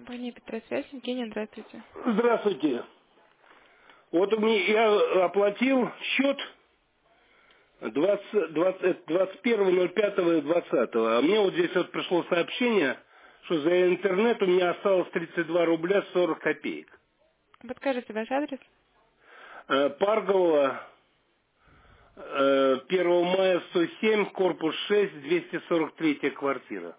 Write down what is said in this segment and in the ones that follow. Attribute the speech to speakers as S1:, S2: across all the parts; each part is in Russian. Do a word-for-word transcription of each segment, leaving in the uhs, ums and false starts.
S1: Компания Петросвязь, Евгения, здравствуйте.
S2: Здравствуйте. Вот у меня я оплатил счет двадцать, двадцать, двадцать первого ноль пятого двадцатого, а мне вот здесь вот пришло сообщение, что за интернет у меня осталось тридцать два рубля сорок копеек.
S1: Подскажите ваш адрес?
S2: Э, Парголова, э, первого мая сто семь, корпус шесть, двести сорок третья квартира.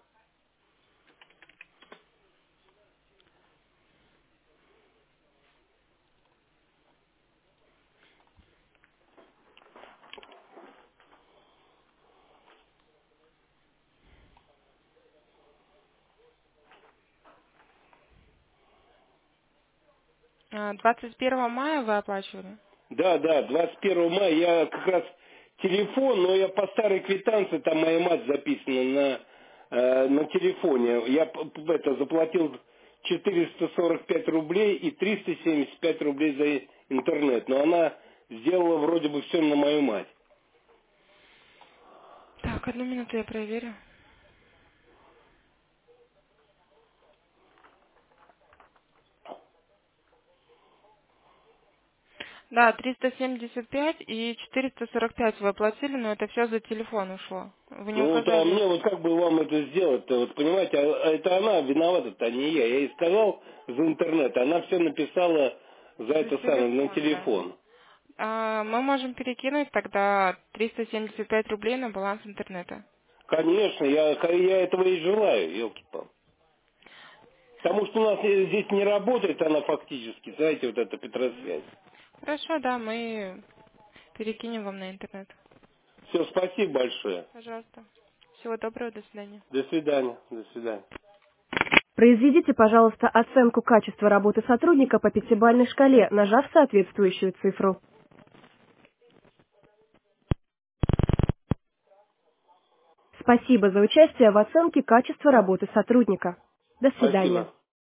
S1: А, двадцать первого мая вы оплачивали?
S2: Да, да, двадцать первого мая я как раз телефон, но я по старой квитанции, там моя мать записана на, э, на телефоне. Я п- п- это, заплатил четыреста сорок пять рублей и триста семьдесят пять рублей за интернет. Но она сделала вроде бы все на мою мать.
S1: Так, одну минуту я проверю. Да, триста семьдесят пять и четыреста сорок пять вы оплатили, но это все за телефон ушло. Вы не
S2: Ну вот, а
S1: указали.
S2: мне вот как бы вам это сделать-то, вот понимаете, а, а это она виновата-то, а не я. Я ей сказал за интернет, она все написала за
S1: За
S2: это самое, на
S1: телефон, да.
S2: телефон.
S1: А, мы можем перекинуть тогда триста семьдесят пять рублей на баланс интернета.
S2: Конечно, я, я этого и желаю, елки-пал. Потому что у нас э, здесь не работает она фактически, знаете, вот эта Петросвязь.
S1: Хорошо, да, мы перекинем вам на интернет.
S2: Все, спасибо большое.
S1: Пожалуйста. Всего доброго, до свидания.
S2: До свидания, до свидания.
S3: Произведите, пожалуйста, оценку качества работы сотрудника по пятибалльной шкале, нажав соответствующую цифру. Спасибо за участие в оценке качества работы сотрудника. До свидания.
S2: Спасибо.